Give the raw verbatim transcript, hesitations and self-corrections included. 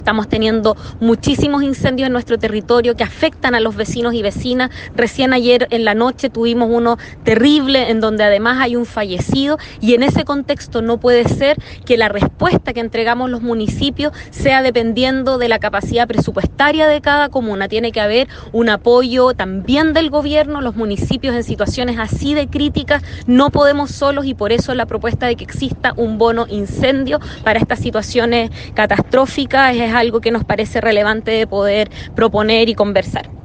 Estamos teniendo muchísimos incendios en nuestro territorio que afectan a los vecinos y vecinas. Recién ayer en la noche tuvimos uno terrible en donde además hay un fallecido, y en ese contexto no puede ser que la respuesta que entregamos los municipios sea dependiendo de la capacidad presupuestaria de cada comuna. Tiene que haber un apoyo también del gobierno. Los municipios en situaciones así de críticas no podemos solos, y por eso la propuesta de que exista un bono incendio para estas situaciones catastróficas es algo que nos parece relevante de poder proponer y conversar.